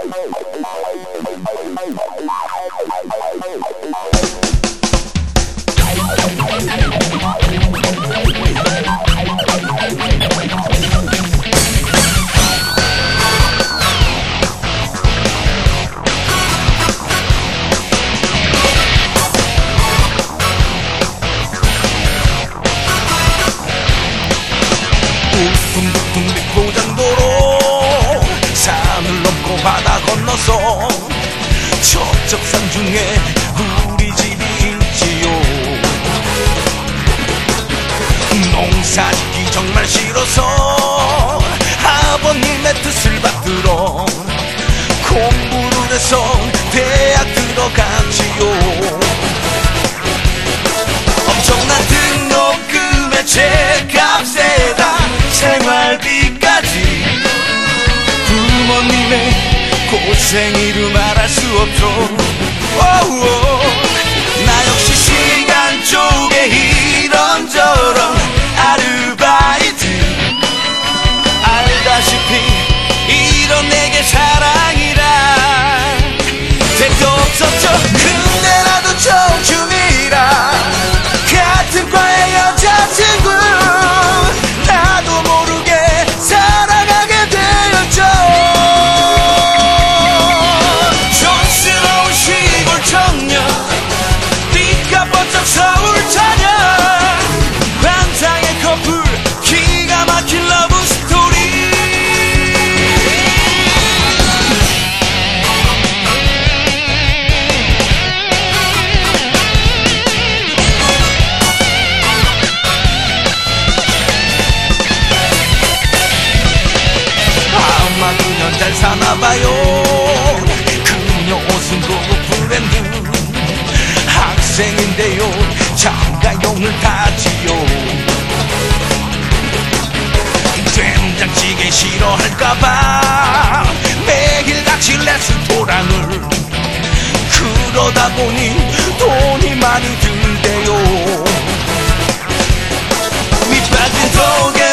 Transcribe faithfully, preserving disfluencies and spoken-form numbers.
북둥북둥 밑고장도로 산을 넘고 바다 건너서 저쪽 산 중에 우리 집이 있지요. 농사 짓기 정말 싫어서 아버님의 뜻을 받들어 공부를 해서 대학 들어갔지요. 엄청난 등록금에 제값에다 생활비까지 부모님의 고생 이루 말할 수 없죠. 오오. 나 역시 시간 쪼개 이런저런 아르바이트 알다시피 이런 내게 사랑이라 택도 없었죠. 근데 나도 청춘이라 같은 과의 여자친구 나도 모르게 사랑하게 되었죠. 촌스러운 시골 청년 띠가 번쩍 서울 처녀 환상의 커플 기가 막힌 러브 스토리. 아마 그녀 잘 사나봐요. 그녀 옷은 고급 브랜드 학생인데요 장가용을 타지요. 된장찌개 싫어할까봐 매일같이 레스토랑을 그러다 보니 돈이 많이 들대요. 밑빠진 독에